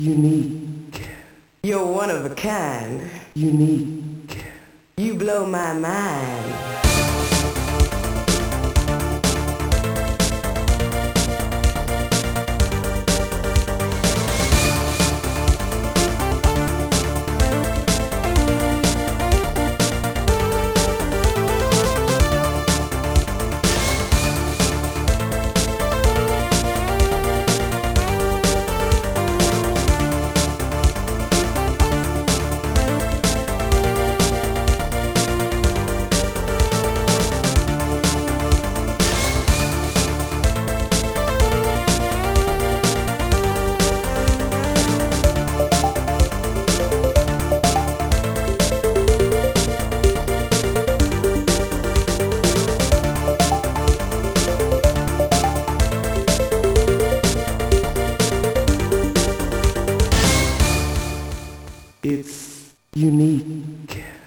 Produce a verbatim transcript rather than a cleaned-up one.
Unique. You're one of a kind. Unique. You blow my mind. It's unique.